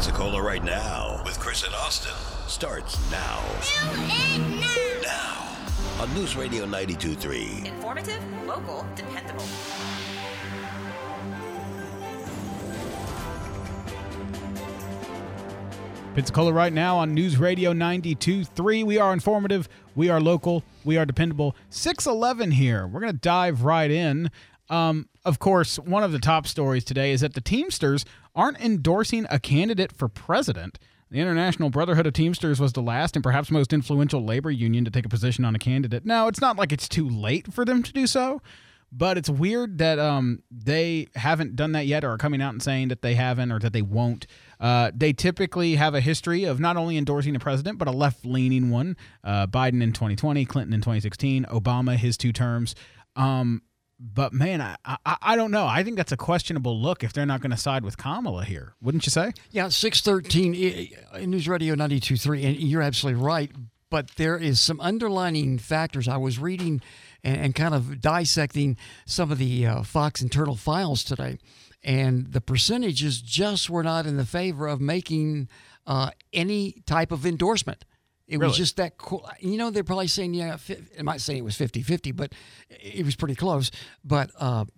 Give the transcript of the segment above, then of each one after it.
Pensacola right now with Chris and Austin starts now. Now on News Radio 92.3. Informative, local, dependable. Pensacola right now on News Radio 92.3. We are informative, we are local, we are dependable. 6:11 here. We're going to dive right in. Of course, one of the top stories today is that the Teamsters aren't endorsing a candidate for president. The International Brotherhood of Teamsters was the last and perhaps most influential labor union to take a position on a candidate. Now, it's not like it's too late for them to do so, but it's weird that they haven't done that yet or are coming out and saying that they haven't or that they won't. They typically have a history of not only endorsing a president, but a left-leaning one. Biden in 2020, Clinton in 2016, Obama his 2 terms. But, man, I don't know. I think that's a questionable look if they're not going to side with Kamala here. Wouldn't you say? Yeah, 613 News Radio 92.3, and you're absolutely right. But there is some underlining factors. I was reading and kind of dissecting some of the Fox internal files today, and the percentages just were not in the favor of making any type of endorsement. It was just that cool. You know, they're probably saying, yeah, I might say it was 50-50, but it was pretty close. But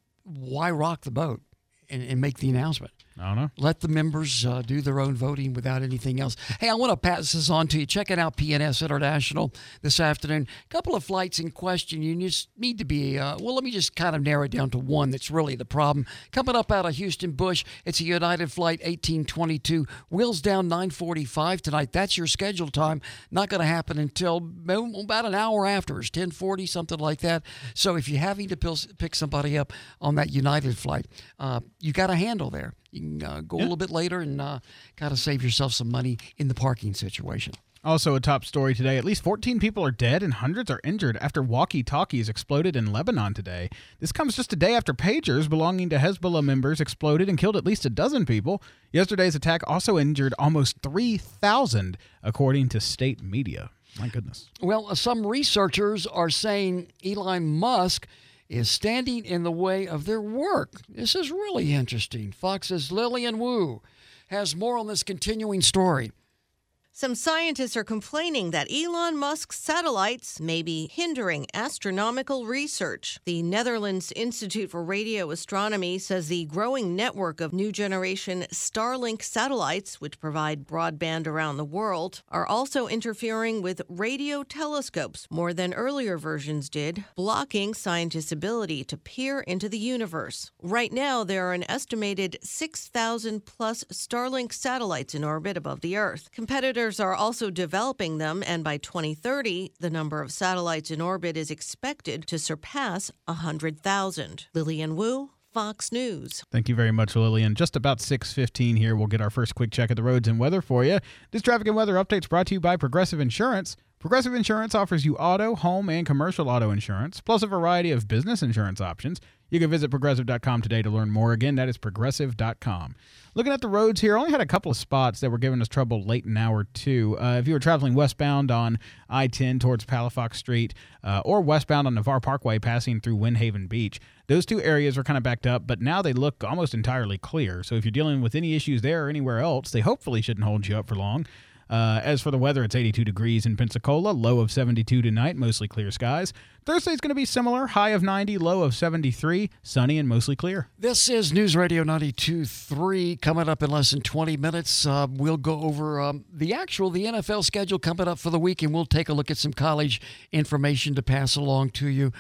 why rock the boat and make the announcement? I don't know. Let the members do their own voting without anything else. Hey, I want to pass this on to you. Checking out PNS International this afternoon. A couple of flights in question. You just need to be, let me just kind of narrow it down to one that's really the problem. Coming up out of Houston Bush, it's a United Flight 1822. Wheels down 9:45 tonight. That's your scheduled time. Not going to happen until about an hour after. It's 10:40, something like that. So if you're having to pick somebody up on that United flight, you got a handle there. You can go a little bit later and kind of save yourself some money in the parking situation. Also a top story today. At least 14 people are dead and hundreds are injured after walkie-talkies exploded in Lebanon today. This comes just a day after pagers belonging to Hezbollah members exploded and killed at least a dozen people. Yesterday's attack also injured almost 3,000, according to state media. My goodness. Well, some researchers are saying Elon Musk is standing in the way of their work. This is really interesting. Fox's Lillian Wu has more on this continuing story. Some scientists are complaining that Elon Musk's satellites may be hindering astronomical research. The Netherlands Institute for Radio Astronomy says the growing network of new generation Starlink satellites, which provide broadband around the world, are also interfering with radio telescopes more than earlier versions did, blocking scientists' ability to peer into the universe. Right now, there are an estimated 6,000 plus Starlink satellites in orbit above the Earth. Competitors are also developing them, and by 2030, the number of satellites in orbit is expected to surpass 100,000. Lillian Wu, Fox News. Thank you very much, Lillian. Just about 6:15 here. We'll get our first quick check of the roads and weather for you. This traffic and weather update's brought to you by Progressive Insurance. Progressive Insurance offers you auto, home, and commercial auto insurance, plus a variety of business insurance options. You can visit Progressive.com today to learn more. Again, that is Progressive.com. Looking at the roads here, only had a couple of spots that were giving us trouble late in hour 2. If you were traveling westbound on I-10 towards Palafox Street or westbound on Navarre Parkway passing through Windhaven Beach, those 2 areas were kind of backed up, but now they look almost entirely clear. So if you're dealing with any issues there or anywhere else, they hopefully shouldn't hold you up for long. As for the weather, it's 82 degrees in Pensacola, low of 72 tonight, mostly clear skies. Thursday's going to be similar, high of 90, low of 73, sunny and mostly clear. This is News Radio 92.3. Coming up in less than 20 minutes, we'll go over the NFL schedule coming up for the week, and we'll take a look at some college information to pass along to you.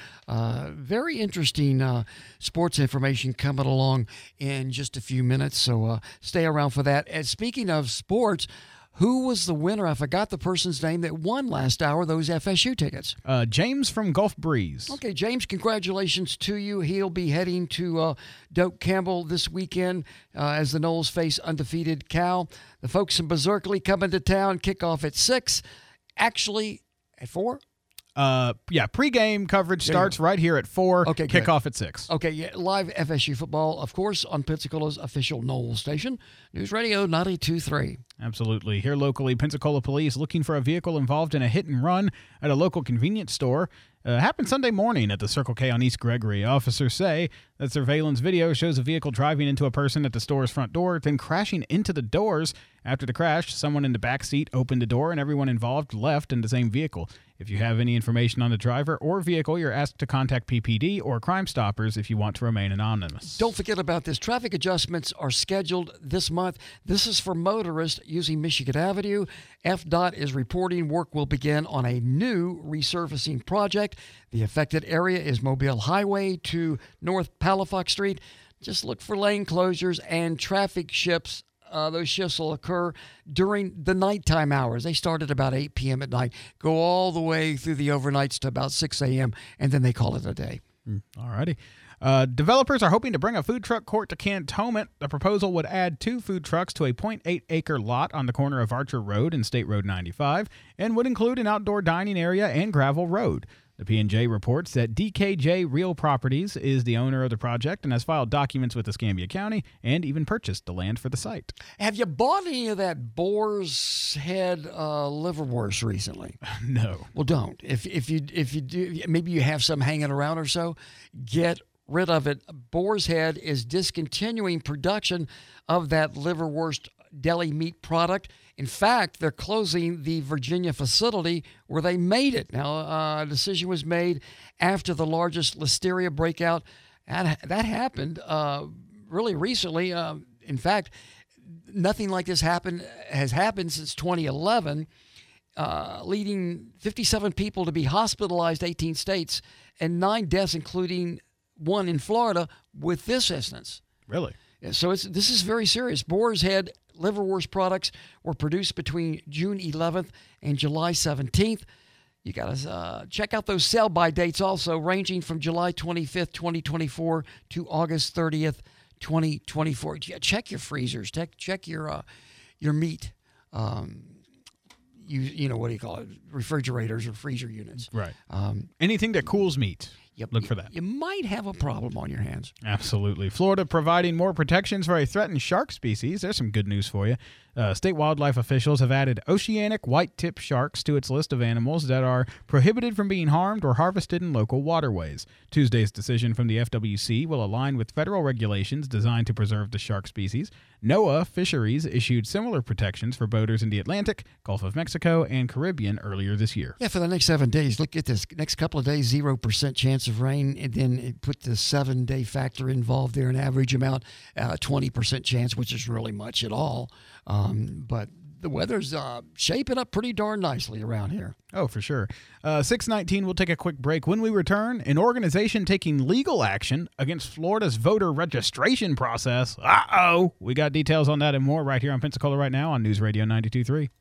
Very interesting sports information coming along in just a few minutes, so stay around for that. And speaking of sports, who was the winner? I forgot the person's name that won last hour those FSU tickets. James from Gulf Breeze. Okay, James, congratulations to you. He'll be heading to Doak Campbell this weekend as the Noles face undefeated Cal. The folks in Berkeley coming to town, kickoff at 6. Actually, at 4? Pregame coverage starts right here at 4. Okay, kickoff at 6. Okay, yeah, live FSU football, of course, on Pensacola's official Noles station, News Radio 92.3. Absolutely. Here locally, Pensacola police looking for a vehicle involved in a hit and run at a local convenience store. Happened Sunday morning at the Circle K on East Gregory. Officers say that surveillance video shows a vehicle driving into a person at the store's front door, then crashing into the doors. After the crash, someone in the back seat opened the door and everyone involved left in the same vehicle. If you have any information on the driver or vehicle, you're asked to contact PPD or Crime Stoppers if you want to remain anonymous. Don't forget about this. Traffic adjustments are scheduled this month. This is for motorists using Michigan Avenue. FDOT is reporting work will begin on a new resurfacing project. The affected area is Mobile Highway to North Palafox Street. Just look for lane closures and traffic shifts. Those shifts will occur during the nighttime hours. They start at about 8 p.m. at night, go all the way through the overnights to about 6 a.m., and then they call it a day. All righty. Developers are hoping to bring a food truck court to Cantonment. The proposal would add 2 food trucks to a 0.8-acre lot on the corner of Archer Road and State Road 95 and would include an outdoor dining area and gravel road. The P&J reports that DKJ Real Properties is the owner of the project and has filed documents with Escambia County and even purchased the land for the site. Have you bought any of that Boar's Head liverwurst recently? No. Well, don't. If you do, maybe you have some hanging around or so, get rid of it. Boar's Head is discontinuing production of that liverwurst deli meat product. In fact, they're closing the Virginia facility where they made it. Now, a decision was made after the largest listeria breakout. That happened really recently. In fact, nothing like this has happened since 2011, leading 57 people to be hospitalized, 18 states, and 9 deaths, including 1 in Florida, with this instance. Really? So this is very serious. Boar's Head liverwurst products were produced between June 11th and July 17th. You got to check out those sell-by dates also, ranging from July 25th, 2024 to August 30th, 2024. Check your freezers. Check your meat. You know, what do you call it? Refrigerators or freezer units. Right. Anything that cools meat. Yep, look for that. You might have a problem on your hands. Absolutely. Florida providing more protections for a threatened shark species. There's some good news for you. State wildlife officials have added oceanic white-tip sharks to its list of animals that are prohibited from being harmed or harvested in local waterways. Tuesday's decision from the FWC will align with federal regulations designed to preserve the shark species. NOAA Fisheries issued similar protections for boaters in the Atlantic, Gulf of Mexico, and Caribbean earlier this year. Yeah, for the next 7 days. Look at this. Next couple of days, 0% chance of rain, and then put the 7-day factor involved there, an average amount, 20% chance, which is really much at all. But the weather's shaping up pretty darn nicely around here. Oh, for sure. 6:19, we'll take a quick break. When we return, an organization taking legal action against Florida's voter registration process. Uh-oh. We got details on that and more right here on Pensacola Right Now on News Radio 92.3.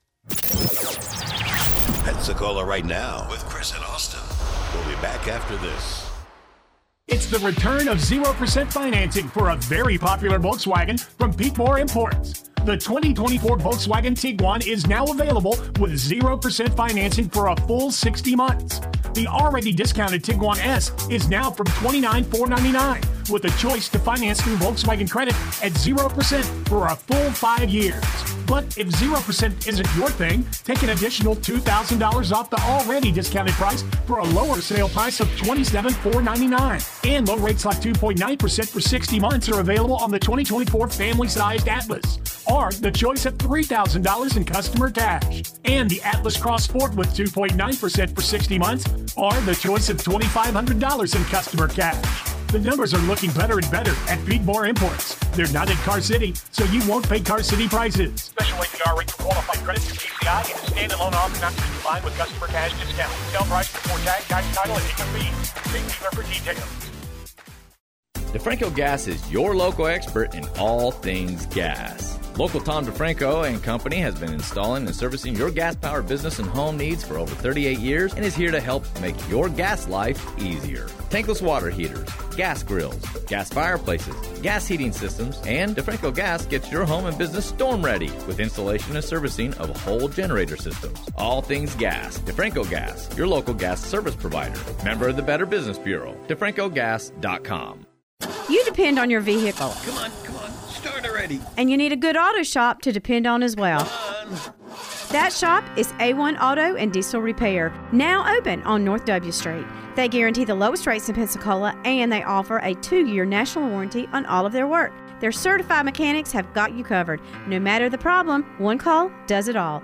Pensacola Right Now with Chris and Austin. We'll be back after this. It's the return of 0% financing for a very popular Volkswagen from Pete Moore Imports. The 2024 Volkswagen Tiguan is now available with 0% financing for a full 60 months. The already discounted Tiguan S is now from $29,499 with a choice to finance through Volkswagen Credit at 0% for a full 5 years. But if 0% isn't your thing, take an additional $2,000 off the already discounted price for a lower sale price of $27,499. And low rates like 2.9% for 60 months are available on the 2024 family-sized Atlas, or the choice of $3,000 in customer cash. And the Atlas Cross Sport with 2.9% for 60 months, or the choice of $2,500 in customer cash. The numbers are looking better and better at Pete Moore Imports. They're not in Car City, so you won't pay Car City prices. Special APR rate for qualified credit through PCI and a standalone offer not to be combined with customer cash discount. Sale price before tax, guidance title, and income fees. See dealer for details. DeFranco Gas is your local expert in all things gas. Local Tom DeFranco and Company has been installing and servicing your gas-powered business and home needs for over 38 years and is here to help make your gas life easier. Tankless water heaters, gas grills, gas fireplaces, gas heating systems, and DeFranco Gas gets your home and business storm ready with installation and servicing of whole generator systems. All things gas. DeFranco Gas, your local gas service provider. Member of the Better Business Bureau. DeFrancoGas.com. You depend on your vehicle. Come on. Start already. And you need a good auto shop to depend on as well. That shop is A1 Auto and Diesel Repair, now open on North W Street. They guarantee the lowest rates in Pensacola, and they offer a 2-year national warranty on all of their work. Their certified mechanics have got you covered. No matter the problem, one call does it all.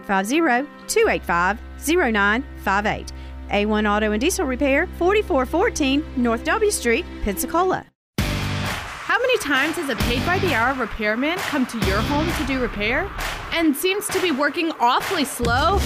850-285-0958. A1 Auto and Diesel Repair, 4414 North W Street, Pensacola. How many times has a paid-by-the-hour repairman come to your home to do repair and seems to be working awfully slow?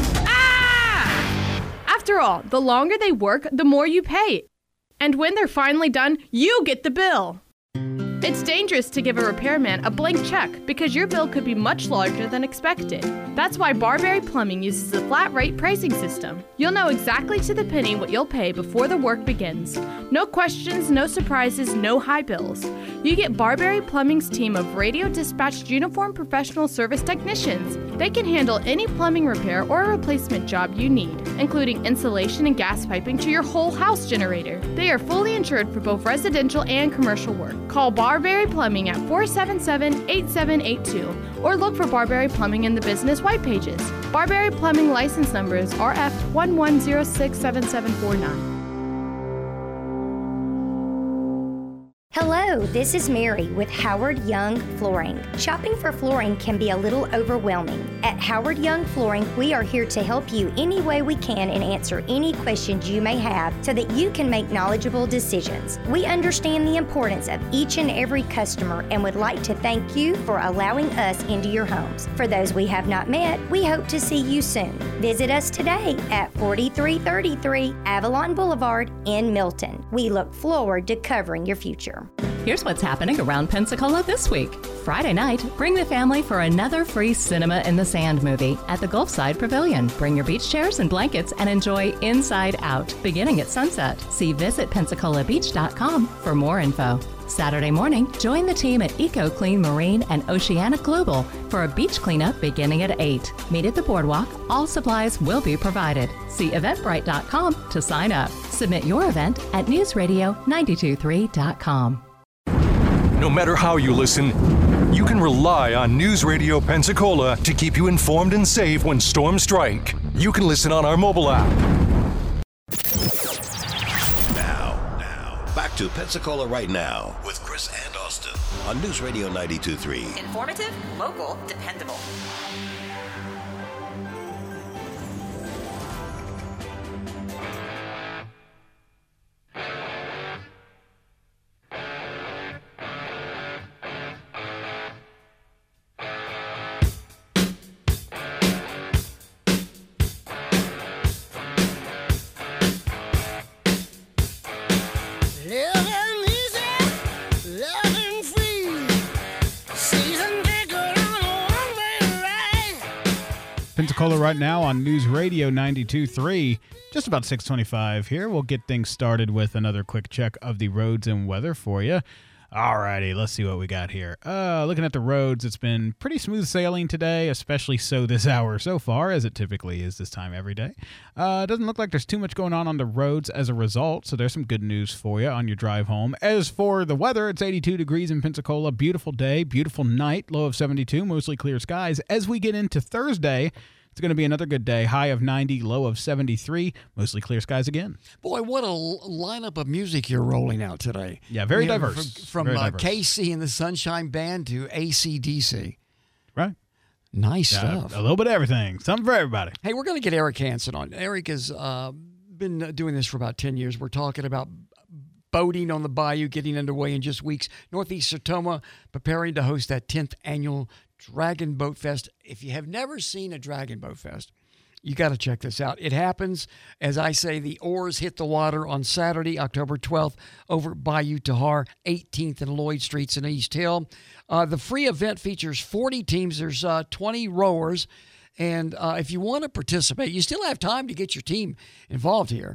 Ah! After all, the longer they work, the more you pay. And when they're finally done, you get the bill. It's dangerous to give a repairman a blank check because your bill could be much larger than expected. That's why Barberry Plumbing uses a flat rate pricing system. You'll know exactly to the penny what you'll pay before the work begins. No questions, no surprises, no high bills. You get Barberry Plumbing's team of radio dispatched uniformed professional service technicians. They can handle any plumbing repair or replacement job you need, including insulation and gas piping to your whole house generator. They are fully insured for both residential and commercial work. Call Barberry Plumbing at 477-8782 or look for Barberry Plumbing in the business white pages. Barberry Plumbing license number is RF11067749. Hello, this is Mary with Howard Young Flooring. Shopping for flooring can be a little overwhelming. At Howard Young Flooring, we are here to help you any way we can and answer any questions you may have so that you can make knowledgeable decisions. We understand the importance of each and every customer and would like to thank you for allowing us into your homes. For those we have not met, we hope to see you soon. Visit us today at 4333 Avalon Boulevard in Milton. We look forward to covering your future. Here's what's happening around Pensacola this week. Friday night, bring the family for another free Cinema in the Sand movie at the Gulfside Pavilion. Bring your beach chairs and blankets and enjoy Inside Out, beginning at sunset. See visitpensaColaBeach.com for more info. Saturday morning, join the team at EcoClean Marine and Oceanic Global for a beach cleanup beginning at 8. Meet at the boardwalk. All supplies will be provided. See Eventbrite.com to sign up. Submit your event at newsradio923.com. No matter how you listen, you can rely on News Radio Pensacola to keep you informed and safe when storms strike. You can listen on our mobile app. Now, back to Pensacola Right Now with Chris and Austin on News Radio 92.3. Informative, local, dependable. Pensacola Right Now on News Radio 92.3. Just about 6:25 here. We'll get things started with another quick check of the roads and weather for you. Alrighty, let's see what we got here. Looking at the roads, it's been pretty smooth sailing today, especially so this hour so far, as it typically is this time every day. It doesn't look like there's too much going on the roads as a result, so there's some good news for you on your drive home. As for the weather, it's 82 degrees in Pensacola. Beautiful day, beautiful night, low of 72, mostly clear skies. As we get into Thursday, it's going to be another good day. High of 90, low of 73, mostly clear skies again. Boy, what a lineup of music you're rolling out today. Yeah, very diverse. From very diverse. KC and the Sunshine Band to AC/DC. Right. Nice stuff. A little bit of everything. Something for everybody. Hey, we're going to get Eric Hansen on. Eric has been doing this for about 10 years. We're talking about boating on the bayou getting underway in just weeks. Northeast Sertoma preparing to host that 10th annual Dragon Boat Fest. If you have never seen a Dragon Boat Fest, you got to check this out. It happens, as I say, the oars hit the water on Saturday, October 12th, over at Bayou Tahar, 18th and Lloyd Streets in East Hill. The free event features 40 teams. There's 20 rowers. And if you want to participate, you still have time to get your team involved here.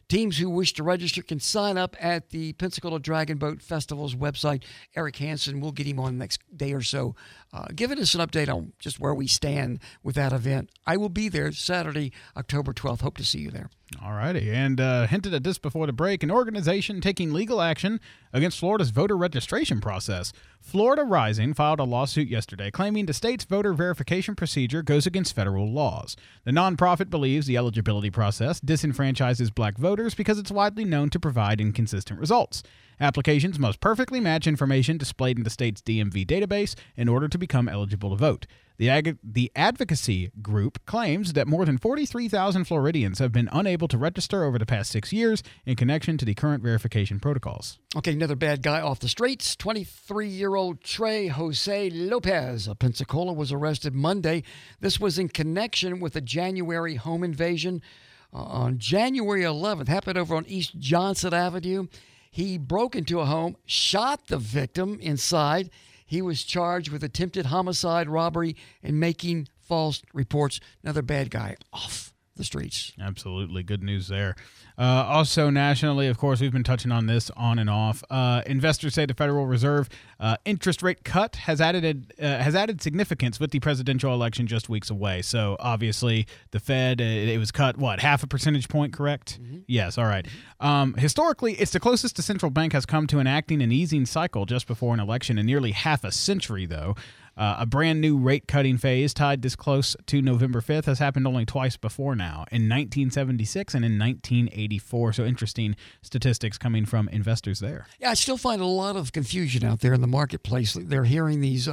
Teams who wish to register can sign up at the Pensacola Dragon Boat Festival's website. Eric Hansen, we'll get him on the next day or so, giving us an update on just where we stand with that event. I will be there Saturday, October 12th. Hope to see you there. All righty. And hinted at this before the break, an organization taking legal action against Florida's voter registration process. Florida Rising filed a lawsuit yesterday claiming the state's voter verification procedure goes against federal laws. The nonprofit believes the eligibility process disenfranchises black voters because it's widely known to provide inconsistent results. Applications must perfectly match information displayed in the state's DMV database in order to become eligible to vote. The advocacy group claims that more than 43,000 Floridians have been unable to register over the past 6 years in connection to the current verification protocols. Okay, another bad guy off the streets. 23-year-old Trey Jose Lopez of Pensacola was arrested Monday. This was in connection with a January home invasion on January 11th. Happened over on East Johnson Avenue. He broke into a home, shot the victim inside. He was charged with attempted homicide, robbery, and making false reports. Another bad guy off the streets. Absolutely. Good news there. Also nationally, of course, we've been touching on this on and off. Investors say the Federal Reserve interest rate cut has added significance with the presidential election just weeks away. So obviously the Fed, it was cut, half a percentage point, correct? Mm-hmm. Yes. All right. Historically, it's the closest the central bank has come to enacting an easing cycle just before an election in nearly half a century, though. A brand new rate-cutting phase tied this close to November 5th has happened only twice before now, in 1976 and in 1984. So interesting statistics coming from investors there. Yeah, I still find a lot of confusion out there in the marketplace. They're hearing these,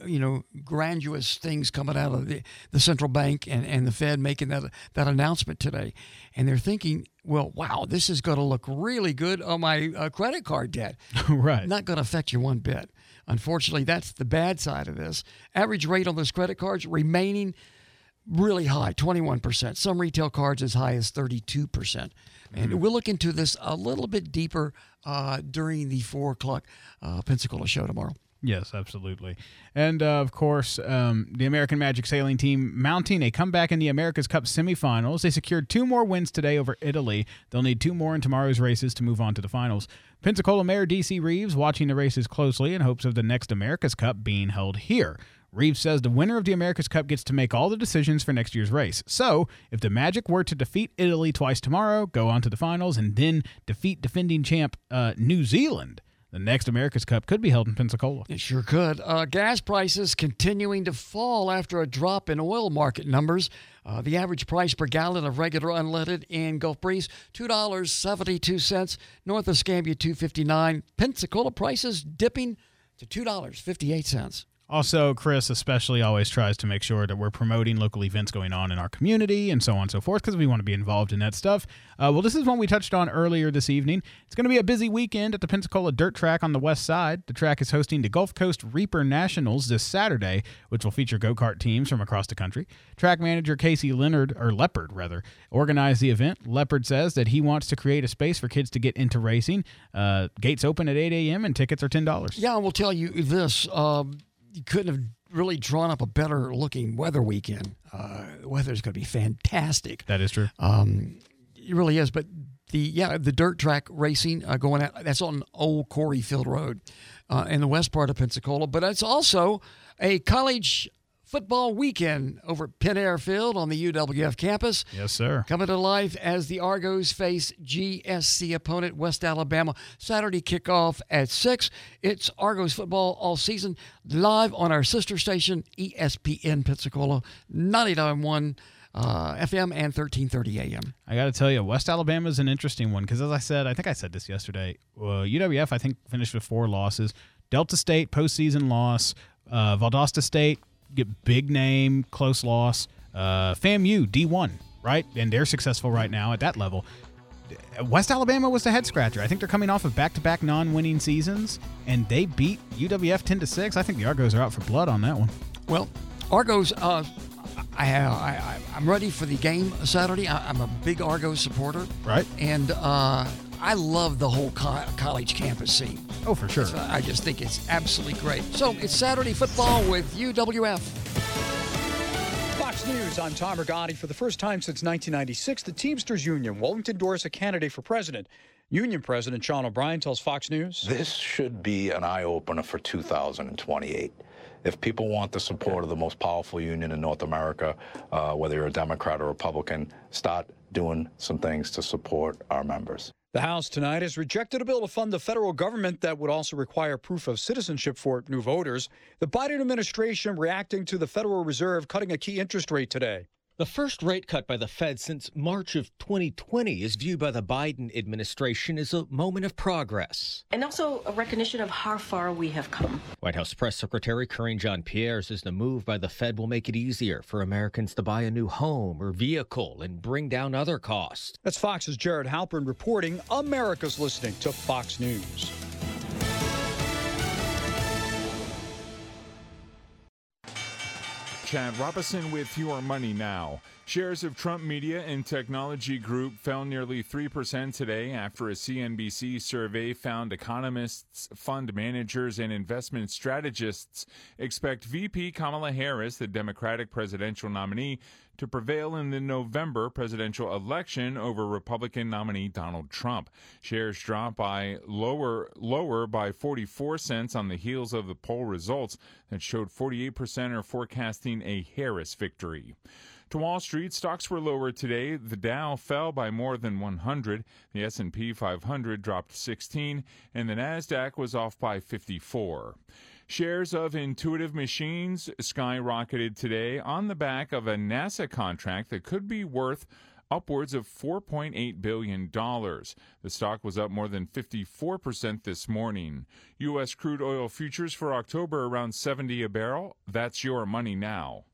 grandiose things coming out of the central bank and the Fed making that announcement today. And they're thinking, well, wow, this is going to look really good on my credit card debt. Right. Not going to affect you one bit. Unfortunately, that's the bad side of this. Average rate on those credit cards remaining really high, 21%. Some retail cards as high as 32%. And we'll look into this a little bit deeper during the 4 o'clock Pensacola show tomorrow. Yes, absolutely. And, of course, the American Magic sailing team mounting a comeback in the America's Cup semifinals. They secured 2 more wins today over Italy. They'll need 2 more in tomorrow's races to move on to the finals. Pensacola Mayor D.C. Reeves watching the races closely in hopes of the next America's Cup being held here. Reeves says the winner of the America's Cup gets to make all the decisions for next year's race. So, if the Magic were to defeat Italy twice tomorrow, go on to the finals, and then defeat defending champ New Zealand, the next America's Cup could be held in Pensacola. It sure could. Gas prices continuing to fall after a drop in oil market numbers. The average price per gallon of regular unleaded in Gulf Breeze, $2.72. North of Escambia, $2.59. Pensacola prices dipping to $2.58. Also, Chris especially always tries to make sure that we're promoting local events going on in our community and so on and so forth because we want to be involved in that stuff. Well, this is one we touched on earlier this evening. It's going to be a busy weekend at the Pensacola Dirt Track on the west side. The track is hosting the Gulf Coast Reaper Nationals this Saturday, which will feature go-kart teams from across the country. Track manager Casey Leppard organized the event. Leppard says that he wants to create a space for kids to get into racing. Gates open at 8 a.m. and tickets are $10. Yeah, I will tell you this. You couldn't have really drawn up a better looking weather weekend. The weather's going to be fantastic. That is true. It really is. But the dirt track racing going out, that's on Old Corey Field Road in the west part of Pensacola. But it's also a college football weekend over at Penn Air Field on the UWF campus. Yes, sir. Coming to life as the Argos face GSC opponent West Alabama. Saturday kickoff at 6. It's Argos football all season, live on our sister station, ESPN Pensacola, 99.1 FM and 1330 AM. I got to tell you, West Alabama is an interesting one because, as I said, I think I said this yesterday, UWF, I think, finished with 4 losses. Delta State, postseason loss. Valdosta State, get big name, close loss. FAMU, D1, right? And they're successful right now at that level. West Alabama was the head scratcher. I think they're coming off of back-to-back non-winning seasons, and they beat UWF 10-6. I think the Argos are out for blood on that one. Well, Argos, I'm ready for the game Saturday. I'm a big Argos supporter. Right. And I love the whole college campus scene. Oh, for sure. I just think it's absolutely great. So it's Saturday football with UWF. Fox News, I'm Tom Rigotti. For the first time since 1996, the Teamsters Union won't endorse a candidate for president. Union President Sean O'Brien tells Fox News, this should be an eye-opener for 2028. If people want the support of the most powerful union in North America, whether you're a Democrat or Republican, start doing some things to support our members. The House tonight has rejected a bill to fund the federal government that would also require proof of citizenship for new voters. The Biden administration reacting to the Federal Reserve cutting a key interest rate today. The first rate cut by the Fed since March of 2020 is viewed by the Biden administration as a moment of progress. And also a recognition of how far we have come. White House Press Secretary Karine Jean-Pierre says the move by the Fed will make it easier for Americans to buy a new home or vehicle and bring down other costs. That's Fox's Jared Halpern reporting. America's listening to Fox News. Chad Robinson with Your Money Now. Shares of Trump Media and Technology Group fell nearly 3% today after a CNBC survey found economists, fund managers, and investment strategists expect VP Kamala Harris, the Democratic presidential nominee, to prevail in the November presidential election over Republican nominee Donald Trump. Shares dropped by lower by 44 cents on the heels of the poll results that showed 48% are forecasting a Harris victory. To Wall Street, stocks were lower today. The Dow fell by more than 100. The S&P 500 dropped 16, and the Nasdaq was off by 54. Shares of Intuitive Machines skyrocketed today on the back of a NASA contract that could be worth upwards of $4.8 billion. The stock was up more than 54% this morning. U.S. crude oil futures for October around $70 a barrel. That's Your Money Now.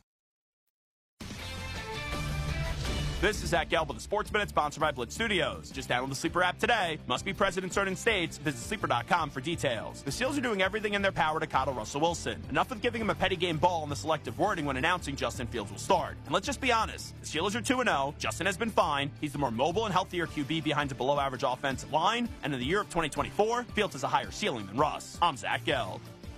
This is Zach Gelb with the Sports Minute, sponsored by Blitz Studios. Just download the Sleeper app today. Must be present in certain states. Visit sleeper.com for details. The Seals are doing everything in their power to coddle Russell Wilson. Enough with giving him a petty game ball and the selective wording when announcing Justin Fields will start. And let's just be honest, the Steelers are 2-0. Justin has been fine. He's the more mobile and healthier QB behind a below-average offensive line. And in the year of 2024, Fields has a higher ceiling than Russ. I'm Zach Gelb.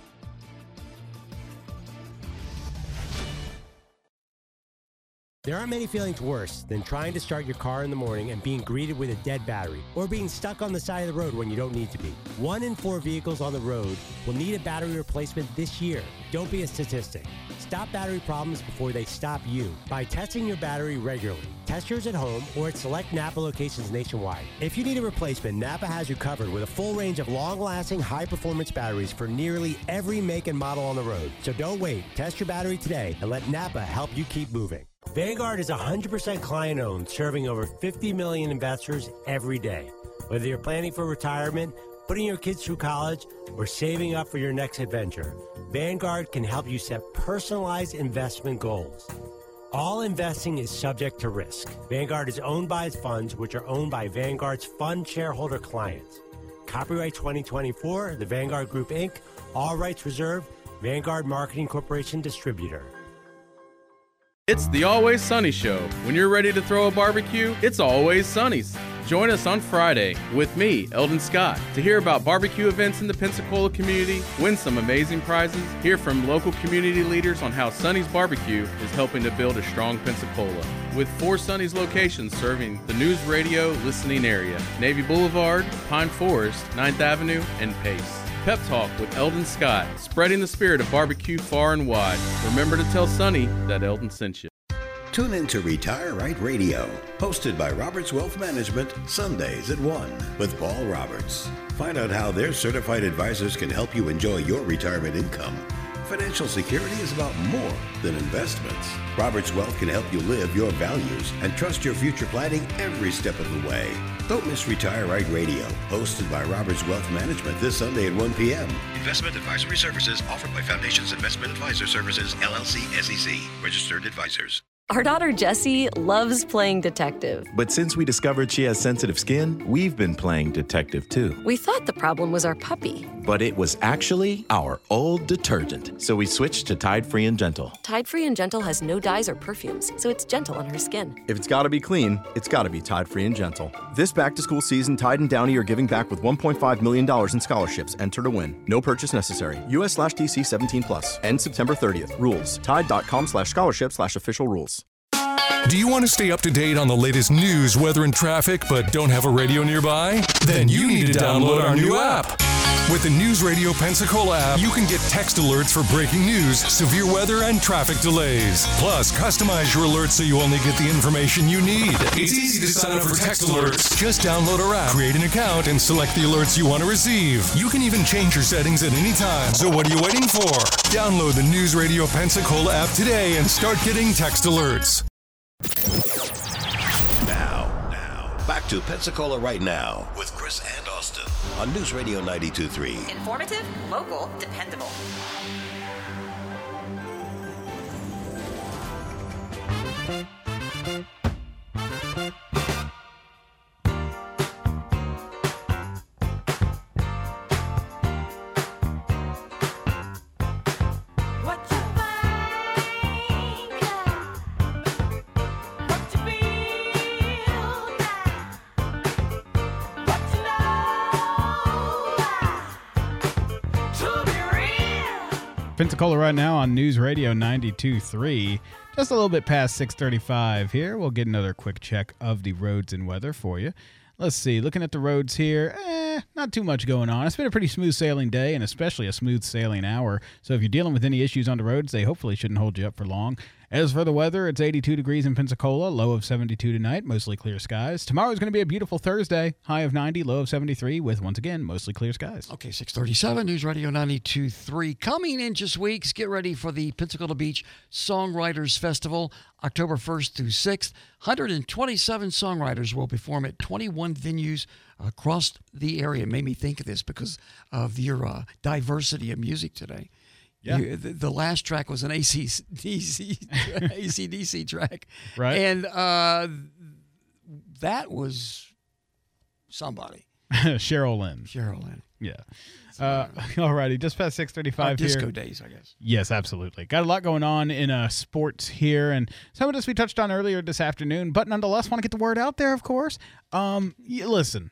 There aren't many feelings worse than trying to start your car in the morning and being greeted with a dead battery, or being stuck on the side of the road when you don't need to be. 1 in 4 vehicles on the road will need a battery replacement this year. Don't be a statistic. Stop battery problems before they stop you by testing your battery regularly. Test yours at home or at select Napa locations nationwide. If you need a replacement, Napa has you covered with a full range of long-lasting, high-performance batteries for nearly every make and model on the road. So don't wait. Test your battery today and let Napa help you keep moving. Vanguard is 100% client-owned, serving over 50 million investors every day. Whether you're planning for retirement, putting your kids through college, or saving up for your next adventure, Vanguard can help you set personalized investment goals. All investing is subject to risk. Vanguard is owned by its funds, which are owned by Vanguard's fund shareholder clients. Copyright 2024, The Vanguard Group, Inc., all rights reserved, Vanguard Marketing Corporation Distributor. It's the Always Sunny Show. When you're ready to throw a barbecue, it's Always Sunny's. Join us on Friday with me, Eldon Scott, to hear about barbecue events in the Pensacola community, win some amazing prizes, hear from local community leaders on how Sunny's Barbecue is helping to build a strong Pensacola. With 4 Sunny's locations serving the news radio listening area, Navy Boulevard, Pine Forest, 9th Avenue, and Pace. Pep Talk with Eldon Scott, spreading the spirit of barbecue far and wide. Remember to tell Sonny that Eldon sent you. Tune in to Retire Right Radio, hosted by Roberts Wealth Management, Sundays at 1 with Paul Roberts. Find out how their certified advisors can help you enjoy your retirement income. Financial security is about more than investments. Roberts Wealth can help you live your values and trust your future planning every step of the way. Don't miss Retire Right Radio, hosted by Roberts Wealth Management this Sunday at 1 p.m. Investment advisory services offered by Foundations Investment Advisor Services, LLC, SEC, registered advisors. Our daughter Jessie loves playing detective. But since we discovered she has sensitive skin, we've been playing detective too. We thought the problem was our puppy. But it was actually our old detergent. So we switched to Tide Free and Gentle. Tide Free and Gentle has no dyes or perfumes, so it's gentle on her skin. If it's gotta be clean, it's gotta be Tide Free and Gentle. This back-to-school season, Tide and Downy are giving back with $1.5 million in scholarships. Enter to win. No purchase necessary. US/DC 17+. End September 30th. Rules. Tide.com/scholarship/official rules. Do you want to stay up to date on the latest news, weather, and traffic, but don't have a radio nearby? Then you need to download our new app. With the News Radio Pensacola app, you can get text alerts for breaking news, severe weather, and traffic delays. Plus, customize your alerts so you only get the information you need. It's easy to sign up for text alerts. Just download our app, create an account, and select the alerts you want to receive. You can even change your settings at any time. So what are you waiting for? Download the News Radio Pensacola app today and start getting text alerts. Now, back to Pensacola Right Now with Chris and Austin on News Radio 92.3. Informative, local, dependable. Pensacola Right Now on News Radio 92.3. Just a little bit past 6:35 here. We'll get another quick check of the roads and weather for you. Let's see. Looking at the roads here, not too much going on. It's been a pretty smooth sailing day and especially a smooth sailing hour. So if you're dealing with any issues on the roads, they hopefully shouldn't hold you up for long. As for the weather, it's 82 degrees in Pensacola, low of 72 tonight, mostly clear skies. Tomorrow is going to be a beautiful Thursday, high of 90, low of 73, with, once again, mostly clear skies. Okay, 637, News Radio 92.3. Coming in just weeks, get ready for the Pensacola Beach Songwriters Festival, October 1st through 6th. 127 songwriters will perform at 21 venues across the area. It made me think of this because of your diversity of music today. Yeah. The last track was an AC/DC track. Right. And that was somebody. Cheryl Lynn. Yeah. All righty. Just past 6:35 here. Disco days, I guess. Yes, absolutely. Got a lot going on in sports here, and some of this we touched on earlier this afternoon, but nonetheless want to get the word out there, of course. Listen,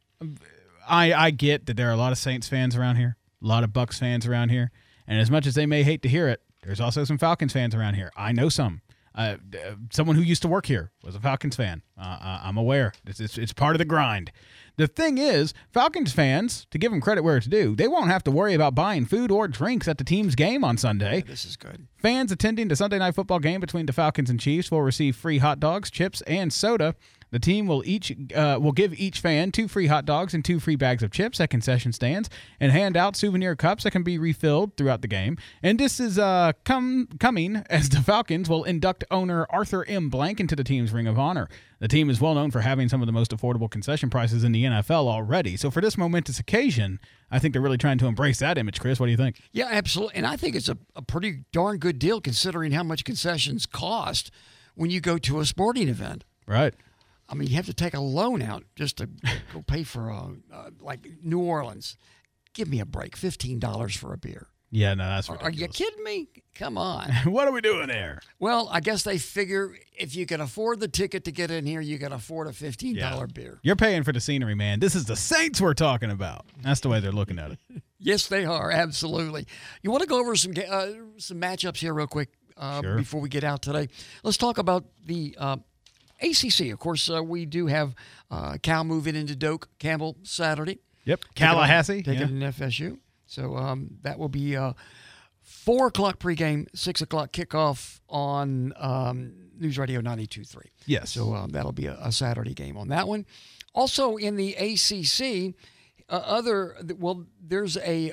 I get that there are a lot of Saints fans around here, a lot of Bucks fans around here, and as much as they may hate to hear it, there's also some Falcons fans around here. I know some. Someone who used to work here was a Falcons fan. I'm aware. It's part of the grind. The thing is, Falcons fans, to give them credit where it's due, they won't have to worry about buying food or drinks at the team's game on Sunday. Yeah, this is good. Fans attending the Sunday night football game between the Falcons and Chiefs will receive free hot dogs, chips, and soda. The team will give each fan 2 free hot dogs and 2 free bags of chips at concession stands and hand out souvenir cups that can be refilled throughout the game. And this is coming as the Falcons will induct owner Arthur M. Blank into the team's Ring of Honor. The team is well known for having some of the most affordable concession prices in the NFL already. So for this momentous occasion, I think they're really trying to embrace that image. Chris, what do you think? Yeah, absolutely. And I think it's a pretty darn good deal considering how much concessions cost when you go to a sporting event. Right. I mean, you have to take a loan out just to go pay for, like, New Orleans. Give me a break. $15 for a beer. Yeah, no, that's ridiculous. Are you kidding me? Come on. What are we doing there? Well, I guess they figure if you can afford the ticket to get in here, you can afford a $15 beer. You're paying for the scenery, man. This is the Saints we're talking about. That's the way they're looking at it. Yes, they are. Absolutely. You want to go over some matchups here real quick before we get out today? Let's talk about the ACC. Of course, we do have Cal moving into Doak Campbell Saturday. Yep, Tallahassee. Taking an FSU. So that will be 4 o'clock pregame, 6 o'clock kickoff on News Radio 92.3. Yes. So that'll be a Saturday game on that one. Also in the ACC, there's a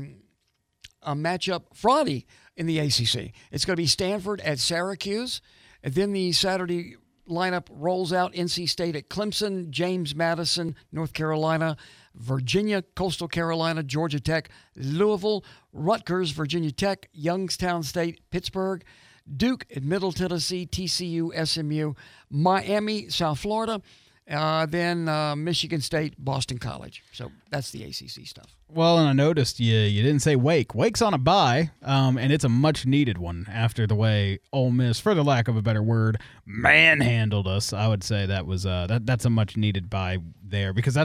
matchup Friday in the ACC. It's going to be Stanford at Syracuse, and then the Saturday lineup rolls out: NC State at Clemson, James Madison, North Carolina, Virginia, Coastal Carolina, Georgia Tech, Louisville, Rutgers, Virginia Tech, Youngstown State, Pittsburgh, Duke at Middle Tennessee, TCU, SMU, Miami, South Florida, then Michigan State, Boston College. So that's the ACC stuff. Well, and I noticed you didn't say Wake. Wake's on a bye, and it's a much-needed one after the way Ole Miss, for the lack of a better word, manhandled us. I would say that was that's a much-needed bye there because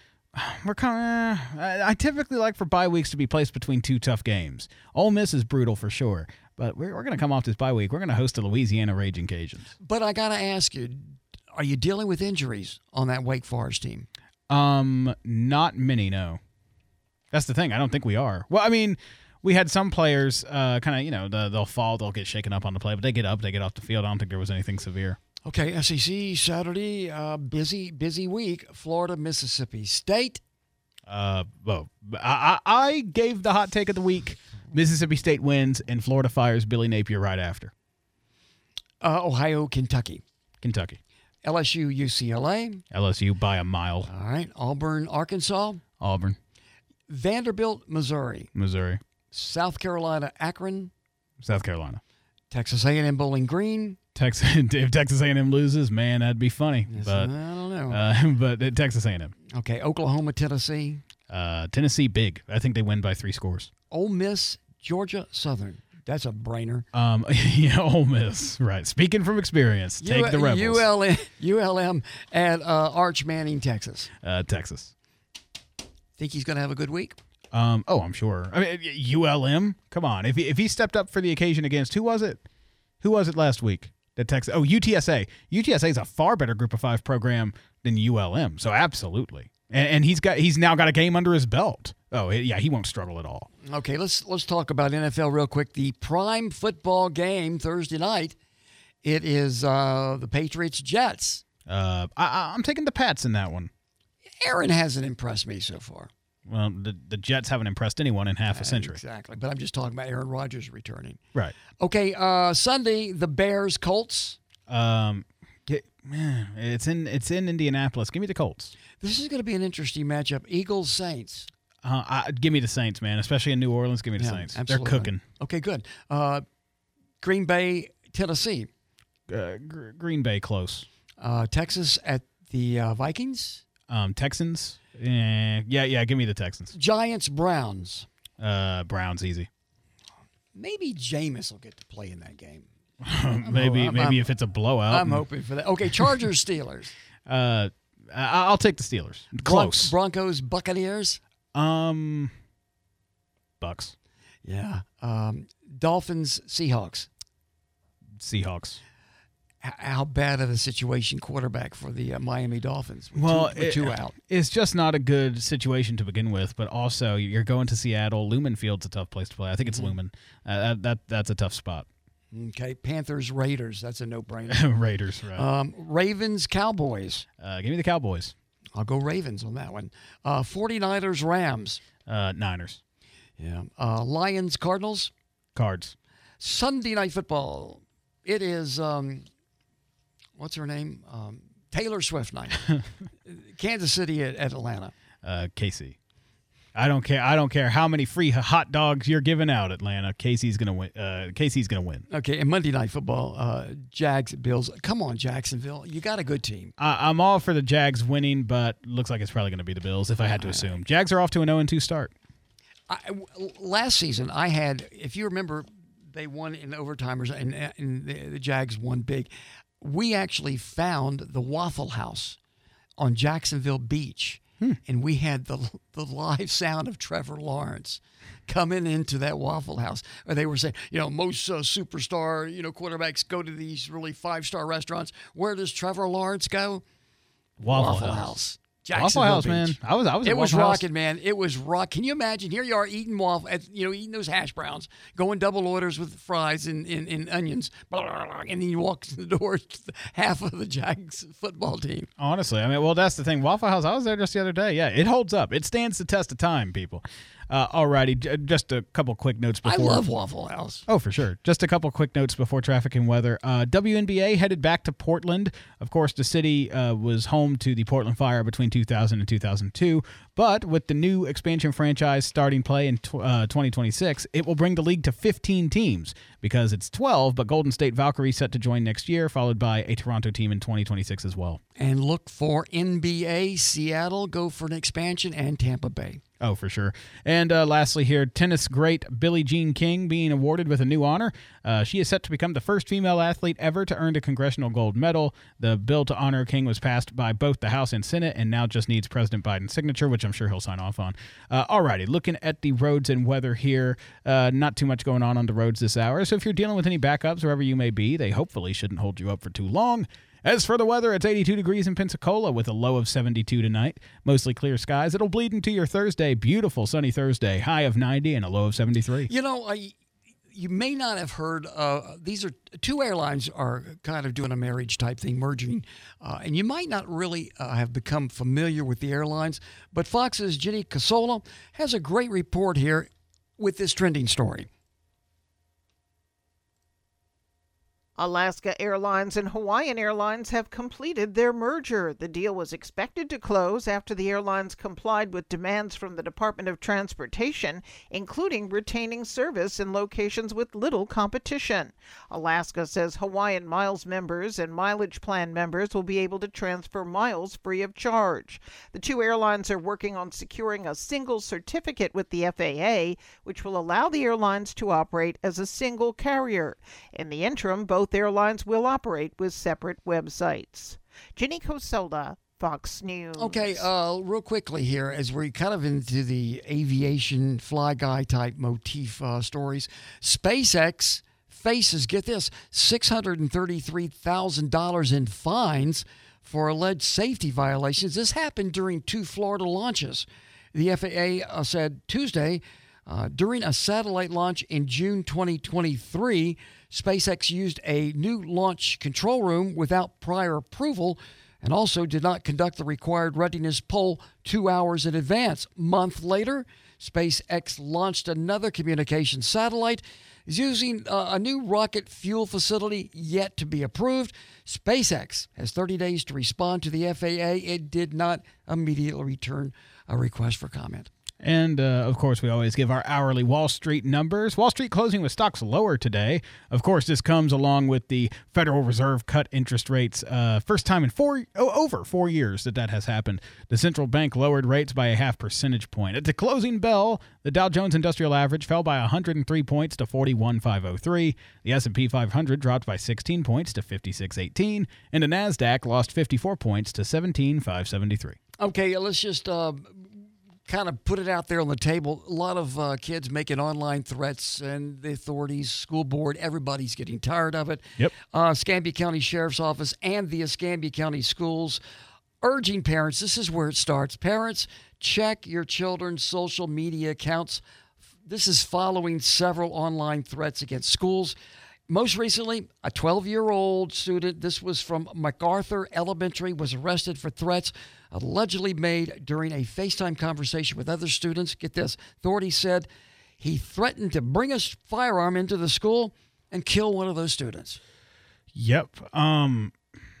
I typically like for bye weeks to be placed between two tough games. Ole Miss is brutal for sure, but we're going to come off this bye week. We're going to host the Louisiana Raging Cajuns. But I got to ask you, are you dealing with injuries on that Wake Forest team? Not many, no. That's the thing. I don't think we are. Well, I mean, we had some players kind of, they'll fall, they'll get shaken up on the play, but they get up, they get off the field. I don't think there was anything severe. Okay, SEC Saturday, busy week. Florida, Mississippi State. Well, I gave the hot take of the week. Mississippi State wins, and Florida fires Billy Napier right after. Ohio, Kentucky. LSU, UCLA. LSU by a mile. All right. Auburn, Arkansas. Auburn. Vanderbilt, Missouri. South Carolina, Akron. South Carolina. Texas A&M, Bowling Green. If Texas A&M loses, man, that'd be funny. Yes, but I don't know. But Texas A&M. Okay. Oklahoma, Tennessee. Tennessee, big. I think they win by 3 scores. Ole Miss, Georgia Southern. That's a brainer. Yeah, Ole Miss. Right. Speaking from experience, take the Rebels. ULM at Arch Manning, Texas. Texas. Think he's going to have a good week? I'm sure. I mean, ULM. Come on. If he stepped up for the occasion against who was it? Who was it last week? Texas. Oh, UTSA. UTSA is a far better Group of 5 program than ULM. So absolutely. And he's now got a game under his belt. Oh yeah, he won't struggle at all. Okay, let's talk about NFL real quick. The prime football game Thursday night. It is the Patriots Jets. I'm taking the Pats in that one. Aaron hasn't impressed me so far. Well, the Jets haven't impressed anyone in half a century. Exactly, but I'm just talking about Aaron Rodgers returning. Right. Okay, Sunday, the Bears Colts. It's in Indianapolis. Give me the Colts. This is going to be an interesting matchup. Eagles Saints. Give me the Saints, man. Especially in New Orleans. Give me the Saints. Absolutely. They're cooking. Okay, good. Green Bay, Tennessee. Green Bay close. Texas at the Vikings. Texans. Yeah. Give me the Texans. Giants, Browns. Browns easy. Maybe Jameis will get to play in that game. maybe if it's a blowout. I'm hoping for that. Okay, Chargers, Steelers. I'll take the Steelers. Close. Broncos, Buccaneers. Bucks. Yeah. Dolphins, Seahawks. Seahawks. How bad of a situation quarterback for the Miami Dolphins? With two out. It's just not a good situation to begin with, but also you're going to Seattle. Lumen Field's a tough place to play. I think it's Lumen. That's a tough spot. Okay, Panthers, Raiders. That's a no-brainer. Raiders, right. Ravens, Cowboys. Give me the Cowboys. I'll go Ravens on that one. 49ers, Rams. Niners. Yeah. Lions, Cardinals. Cards. Sunday Night Football. It is, what's her name? Taylor Swift night. Kansas City at Atlanta. KC. I don't care how many free hot dogs you're giving out, Atlanta. KC's gonna win. KC's gonna win. Okay, and Monday Night Football, Jags, Bills. Come on, Jacksonville, you got a good team. I'm all for the Jags winning, but looks like it's probably gonna be the Bills if I had to assume. Jags are off to an 0-2 start. Last season, I had, if you remember, they won in overtimers, and the Jags won big. We actually found the Waffle House on Jacksonville Beach. And we had the live sound of Trevor Lawrence coming into that Waffle House. Or they were saying, most superstar, quarterbacks go to these really 5-star restaurants. Where does Trevor Lawrence go? Waffle House. Waffle House, Beach. man. I was. It was rocking, man. It was rock. Can you imagine? Here you are eating eating those hash browns, going double orders with fries and onions, and then you walk to the door. Half of the Jags football team. Honestly, that's the thing. Waffle House. I was there just the other day. Yeah, it holds up. It stands the test of time, people. Alrighty, just a couple quick notes before. I love Waffle House. Oh, for sure. Just a couple quick notes before traffic and weather. WNBA headed back to Portland. Of course, the city was home to the Portland Fire between 2000 and 2002. But with the new expansion franchise starting play in 2026, it will bring the league to 15 teams because it's 12, but Golden State Valkyrie set to join next year, followed by a Toronto team in 2026 as well. And look for NBA, Seattle, go for an expansion, and Tampa Bay. Oh, for sure. And lastly here, tennis great Billie Jean King being awarded with a new honor. She is set to become the first female athlete ever to earn a congressional gold medal. The bill to honor King was passed by both the House and Senate and now just needs President Biden's signature, which I'm sure he'll sign off on. Alrighty, looking at the roads and weather here, not too much going on the roads this hour. So if you're dealing with any backups wherever you may be, they hopefully shouldn't hold you up for too long. As for the weather, it's 82 degrees in Pensacola with a low of 72 tonight. Mostly clear skies. It'll bleed into your Thursday. Beautiful sunny Thursday. High of 90 and a low of 73. You know, you may not have heard, these are two airlines are kind of doing a marriage type thing, merging. And you might not really have become familiar with the airlines. But Fox's Jenny Casola has a great report here with this trending story. Alaska Airlines and Hawaiian Airlines have completed their merger. The deal was expected to close after the airlines complied with demands from the Department of Transportation, including retaining service in locations with little competition. Alaska says Hawaiian Miles members and Mileage Plan members will be able to transfer miles free of charge. The two airlines are working on securing a single certificate with the FAA, which will allow the airlines to operate as a single carrier. In the interim, both airlines will operate with separate websites. Jenny Coselda, Fox News. Okay, real quickly here, as we're kind of into the aviation fly guy type motif stories, SpaceX faces, get this, $633,000 in fines for alleged safety violations. This happened during two Florida launches. The FAA said Tuesday, during a satellite launch in June 2023, SpaceX used a new launch control room without prior approval and also did not conduct the required readiness poll 2 hours in advance. A month later, SpaceX launched another communication satellite using a new rocket fuel facility yet to be approved. SpaceX has 30 days to respond to the FAA. It did not immediately return a request for comment. And, of course, we always give our hourly Wall Street numbers. Wall Street closing with stocks lower today. Of course, this comes along with the Federal Reserve cut interest rates. First time in over 4 years that has happened. The central bank lowered rates by a 0.5 percentage point. At the closing bell, the Dow Jones Industrial Average fell by 103 points to 41,503. The S&P 500 dropped by 16 points to 5618. And the NASDAQ lost 54 points to 17,573. Okay, let's just kind of put it out there on the table. A lot of kids making online threats, and the authorities, school board, everybody's getting tired of it. Yep. Escambia County Sheriff's Office and the Escambia County Schools urging parents, this is where it starts. Parents, check your children's social media accounts. This is following several online threats against schools. Most recently, a 12-year-old student, this was from MacArthur Elementary, was arrested for threats allegedly made during a FaceTime conversation with other students. Get this, authorities said he threatened to bring a firearm into the school and kill one of those students. Yep. Man,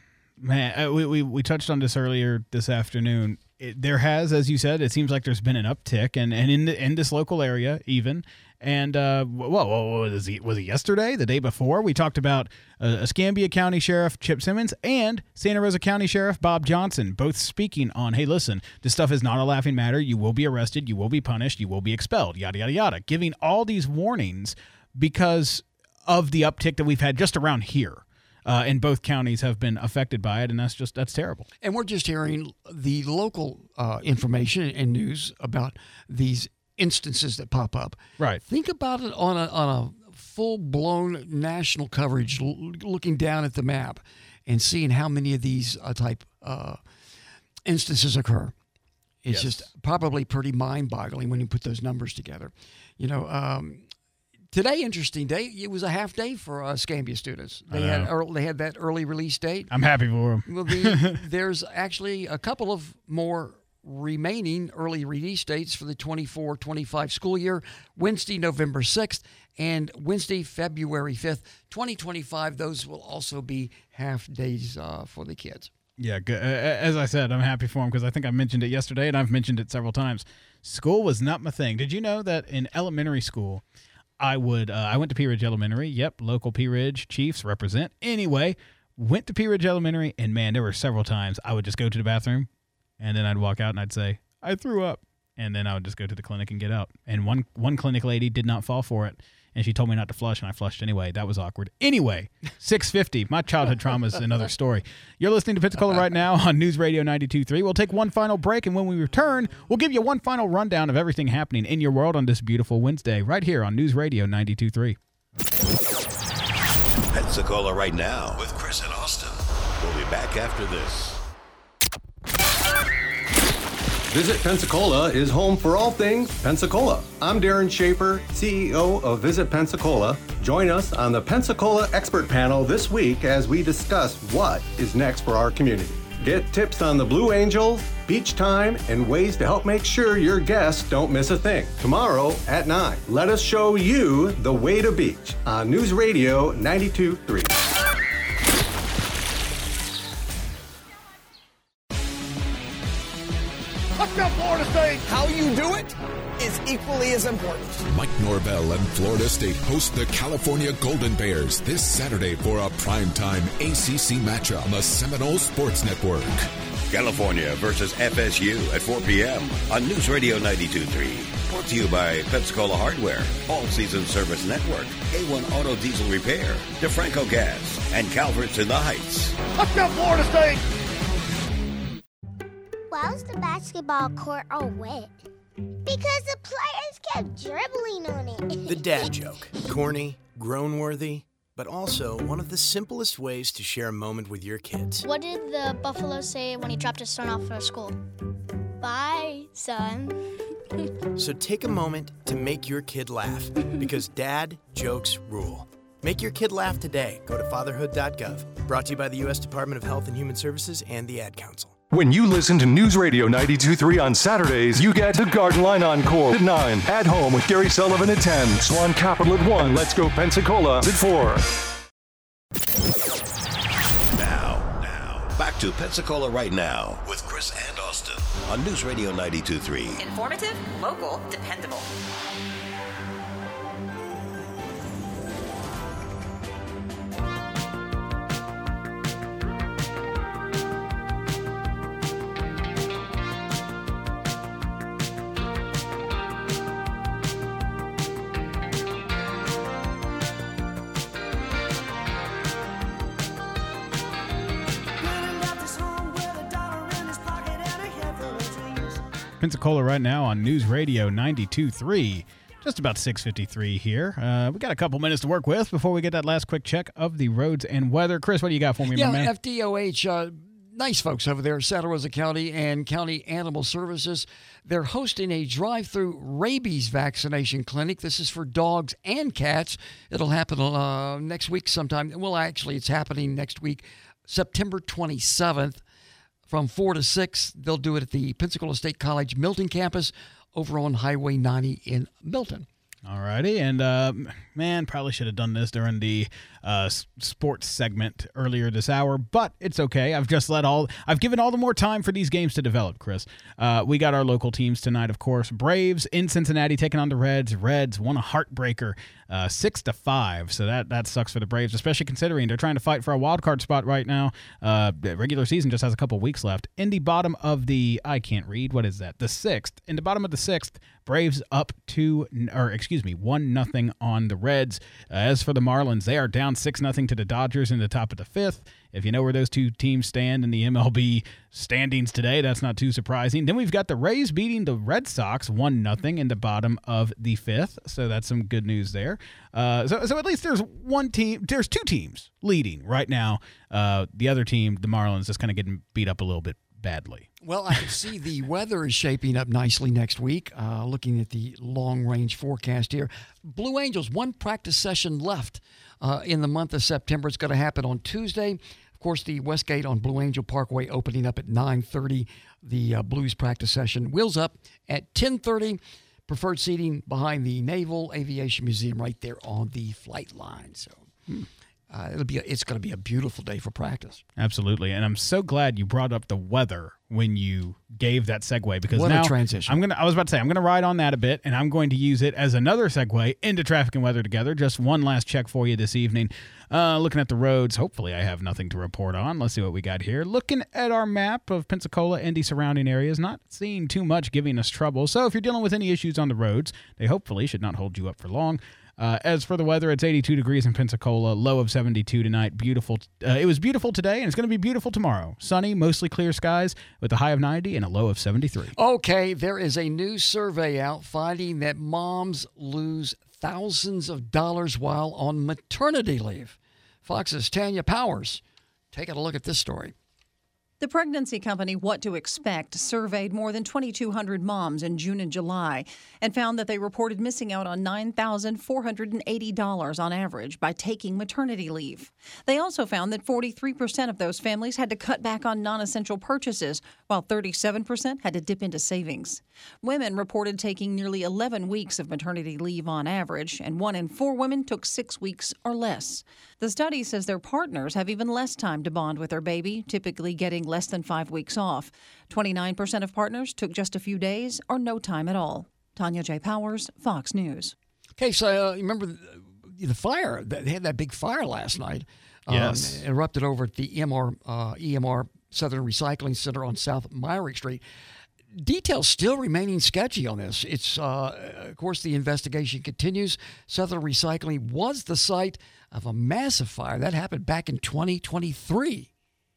we touched on this earlier this afternoon. There has, as you said, it seems like there's been an uptick, and in this local area even. And, was it yesterday, the day before? We talked about Escambia County Sheriff Chip Simmons and Santa Rosa County Sheriff Bob Johnson, both speaking on, hey, listen, this stuff is not a laughing matter. You will be arrested. You will be punished. You will be expelled, yada, yada, yada, giving all these warnings because of the uptick that we've had just around here. And both counties have been affected by it, and that's terrible. And we're just hearing the local information and news about these instances that pop up. Right. Think about it on a full-blown national coverage, looking down at the map and seeing how many of these type instances occur. It's just probably pretty mind-boggling when you put those numbers together. You know, today, interesting day. It was a half day for Escambia students. They had that early release date. I'm happy for them. Well, there's actually a couple of more remaining early release dates for the 24-25 school year: Wednesday, November 6th, and Wednesday, February 5th, 2025. Those will also be half days for the kids. Yeah, good. As I said, I'm happy for them because I think I mentioned it yesterday, and I've mentioned it several times. School was not my thing. Did you know that in elementary school, I went to Pea Ridge Elementary. Yep, local Pea Ridge Chiefs represent. Anyway, went to Pea Ridge Elementary, and man, there were several times I would just go to the bathroom, and then I'd walk out and I'd say, I threw up. And then I would just go to the clinic and get out. And one clinic lady did not fall for it, and she told me not to flush, and I flushed anyway. That was awkward. Anyway, 6:50. My childhood trauma is another story. You're listening to Pensacola right now on News Radio 92.3. We'll take one final break, and when we return, we'll give you one final rundown of everything happening in your world on this beautiful Wednesday right here on News Radio 92.3. Pensacola right now with Chris and Austin. We'll be back after this. Visit Pensacola is home for all things Pensacola. I'm Darren Schaefer, CEO of Visit Pensacola. Join us on the Pensacola Expert Panel this week as we discuss what is next for our community. Get tips on the Blue Angels, beach time, and ways to help make sure your guests don't miss a thing. Tomorrow at 9, let us show you the way to beach on News Radio 92.3. Let's go, Florida State! How you do it is equally as important. Mike Norvell and Florida State host the California Golden Bears this Saturday for a primetime ACC matchup on the Seminole Sports Network. California versus FSU at 4 p.m. on News Radio 92.3. Brought to you by Pensacola Hardware, All Season Service Network, A1 Auto Diesel Repair, DeFranco Gas, and Calvert's in the Heights. Let's go, Florida State! Why was the basketball court all wet? Because the players kept dribbling on it. The dad joke. Corny, groan-worthy, but also one of the simplest ways to share a moment with your kids. What did the buffalo say when he dropped his son off for school? Bye, son. So take a moment to make your kid laugh, because dad jokes rule. Make your kid laugh today. Go to fatherhood.gov. Brought to you by the U.S. Department of Health and Human Services and the Ad Council. When you listen to News Radio 92.3 on Saturdays, you get the Garden Line Encore at 9, At Home with Gary Sullivan at 10, Swan Capital at 1, Let's Go Pensacola at 4. Now, back to Pensacola right now with Chris and Austin on News Radio 92.3. Informative, local, dependable. Pensacola right now on News Radio 92.3. Just about 6:53 here. We got a couple minutes to work with before we get that last quick check of the roads and weather. Chris, what do you got for me, my man? FDOH, nice folks over there, Santa Rosa County and County Animal Services. They're hosting a drive-through rabies vaccination clinic. This is for dogs and cats. It'll happen next week sometime. Well, actually, it's happening next week, September 27th. From 4 to 6, they'll do it at the Pensacola State College Milton campus over on Highway 90 in Milton. All righty. And, man, probably should have done this during the sports segment earlier this hour, but it's okay. I've given all the more time for these games to develop, Chris. We got our local teams tonight, of course. Braves in Cincinnati taking on the Reds. Reds won a heartbreaker 6-5. So that sucks for the Braves, especially considering they're trying to fight for a wild card spot right now. The regular season just has a couple weeks left. In the bottom of the, I can't read, what is that? The 6th. In the bottom of the 6th, Braves up 1-0 on the Reds. As for the Marlins, they are down 6-0 to the Dodgers in the top of the 5th. If you know where those two teams stand in the MLB standings today, that's not too surprising. Then we've got the Rays beating the Red Sox 1-0 in the bottom of the 5th. So that's some good news there. So at least there's two teams leading right now. The other team, the Marlins, is kind of getting beat up a little bit badly. Well, I can see the weather is shaping up nicely next week. Looking at the long-range forecast here. Blue Angels, one practice session left in the month of September. It's going to happen on Tuesday. Of course, the Westgate on Blue Angel Parkway opening up at 9:30. The Blues practice session. Wheels Up at 10:30. Preferred seating behind the Naval Aviation Museum right there on the flight line. So it's going to be a beautiful day for practice. Absolutely. And I'm so glad you brought up the weather when you gave that segue, because what now a transition. I was about to say, I'm going to ride on that a bit, and I'm going to use it as another segue into traffic and weather together. Just one last check for you this evening. Looking at the roads, hopefully I have nothing to report on. Let's see what we got here. Looking at our map of Pensacola and the surrounding areas, not seeing too much giving us trouble. So if you're dealing with any issues on the roads, they hopefully should not hold you up for long. As for the weather, it's 82 degrees in Pensacola, low of 72 tonight. Beautiful. It was beautiful today, and it's going to be beautiful tomorrow. Sunny, mostly clear skies with a high of 90 and a low of 73. Okay, there is a new survey out finding that moms lose thousands of dollars while on maternity leave. Fox's Tanya Powers taking a look at this story. The pregnancy company What to Expect surveyed more than 2,200 moms in June and July and found that they reported missing out on $9,480 on average by taking maternity leave. They also found that 43% of those families had to cut back on non-essential purchases, while 37% had to dip into savings. Women reported taking nearly 11 weeks of maternity leave on average, and 1 in 4 women took 6 weeks or less. The study says their partners have even less time to bond with their baby, typically getting less than 5 weeks off. 29% of partners took just a few days or no time at all. Tanya J. Powers, Fox News. Okay, so you remember the fire? They had that big fire last night. Yes. Erupted over at the EMR Southern Recycling Center on South Myrick Street. Details still remaining sketchy on this. It's, of course, the investigation continues. Southern Recycling was the site of a massive fire that happened back in 2023.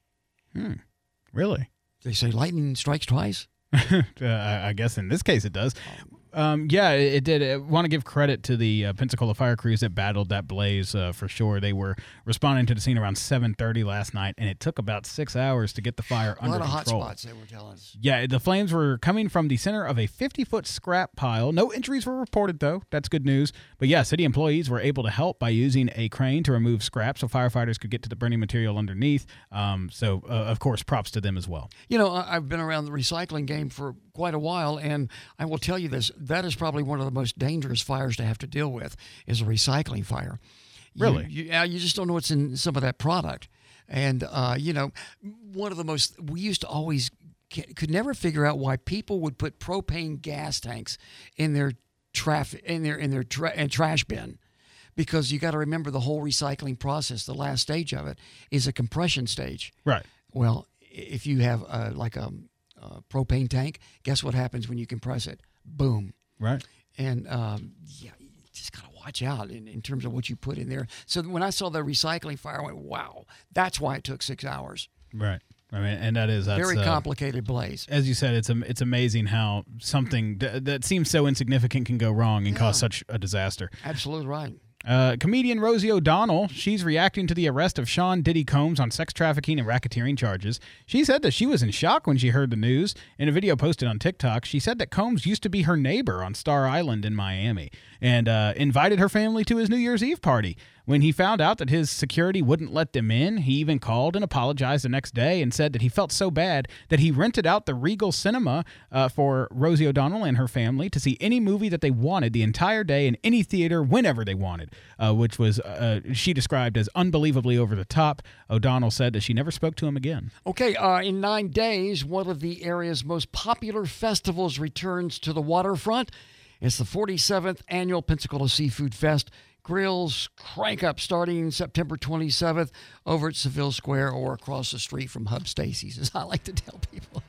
Really? They say lightning strikes twice? I guess in this case it does. Yeah, it did. I want to give credit to the Pensacola fire crews that battled that blaze for sure. They were responding to the scene around 7:30 last night, and it took about 6 hours to get the fire under control. A lot of hot spots, they were telling us. Yeah, the flames were coming from the center of a 50-foot scrap pile. No injuries were reported, though. That's good news. But yeah, city employees were able to help by using a crane to remove scrap so firefighters could get to the burning material underneath. Of course, props to them as well. You know, I've been around the recycling game for quite a while, and I will tell you this, that is probably one of the most dangerous fires to have to deal with, is a recycling fire. Really? You just don't know what's in some of that product. And, one of the most, we used to always, could never figure out why people would put propane gas tanks in their trash bin. Because you got to remember the whole recycling process, the last stage of it is a compression stage. Right. Well, if you have a propane tank, guess what happens when you compress it? Boom. Right. And you just got to watch out in terms of what you put in there. So when I saw the recycling fire, I went, wow, that's why it took 6 hours. Right. I mean, and that's very complicated blaze. As you said, it's amazing how something that seems so insignificant can go wrong and cause such a disaster. Absolutely right. Comedian Rosie O'Donnell, she's reacting to the arrest of Sean Diddy Combs on sex trafficking and racketeering charges. She said that she was in shock when she heard the news. In a video posted on TikTok, she said that Combs used to be her neighbor on Star Island in Miami and invited her family to his New Year's Eve party. When he found out that his security wouldn't let them in, he even called and apologized the next day and said that he felt so bad that he rented out the Regal Cinema for Rosie O'Donnell and her family to see any movie that they wanted the entire day in any theater whenever they wanted, which was she described as unbelievably over the top. O'Donnell said that she never spoke to him again. Okay, in 9 days, one of the area's most popular festivals returns to the waterfront. It's the 47th Annual Pensacola Seafood Fest. Grills crank up starting September 27th over at Seville Square or across the street from Hub Stacy's, as I like to tell people.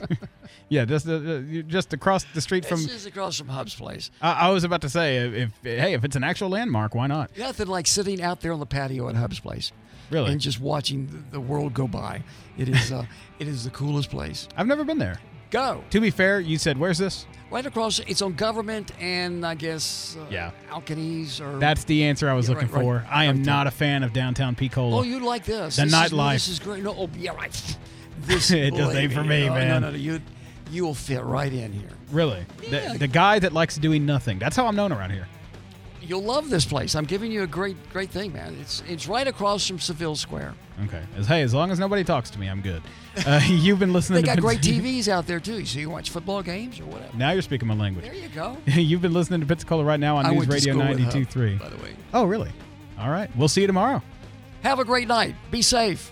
Yeah, just across the street from... This is across from Hub's place. I was about to say, if it's an actual landmark, why not? Nothing like sitting out there on the patio at Hub's place. Really? And just watching the world go by. It is the coolest place. I've never been there. Go. To be fair, you said, where's this? Right across. It's on Government and I guess Alkanese or... That's the answer I was looking for. Right, I am not a fan of downtown Picola. Oh, you like this. The nightlife. This is great. No, oh, yeah, right. This it does ain't for me, man. No, you will fit right in here. Really? Yeah. The guy that likes doing nothing. That's how I'm known around here. You'll love this place. I'm giving you a great thing, man. It's right across from Seville Square. Okay. As long as nobody talks to me, I'm good. You've been listening They to got great TVs out there, too, so you watch football games or whatever. Now you're speaking my language. There you go. You've been listening to Pensacola Right Now on News Radio 92.3. By the way. Oh, really? All right. We'll see you tomorrow. Have a great night. Be safe.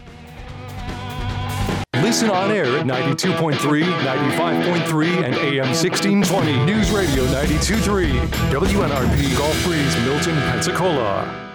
Listen on air at 92.3, 95.3, and AM 1620. News Radio 92.3. WNRP Gulf Breeze, Milton, Pensacola.